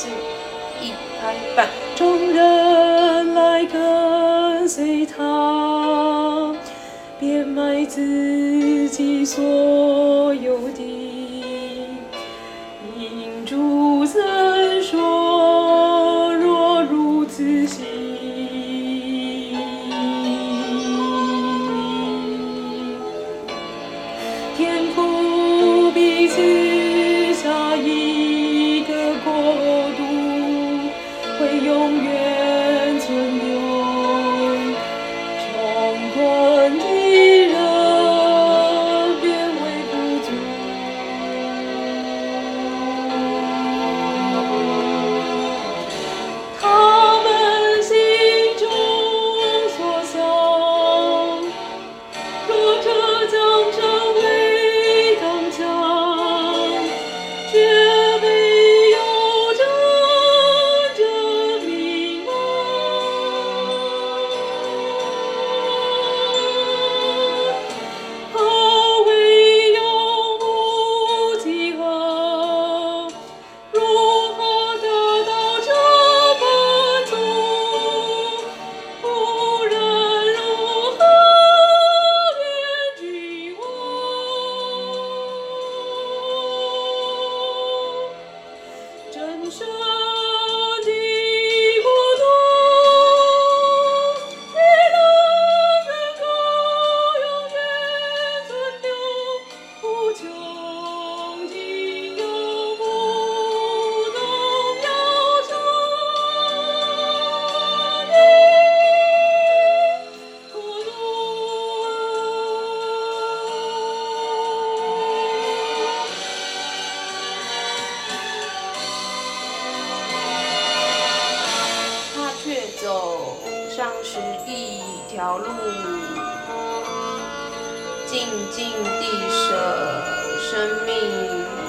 是一拍半，众人来跟随他，变卖自己所有的，因主曾说，若如此行，天父必赐下一个国度，会永远存留，穷困的人变为富足，他们心中所想，若这将成为当讲，绝没有战争迷茫。何为有目的何？如何得到这满足？无人如何辨君王？真神的国度，你能够永远存留，无穷尽有不动摇彻的国度。他却走上是一条路，静静地舍生命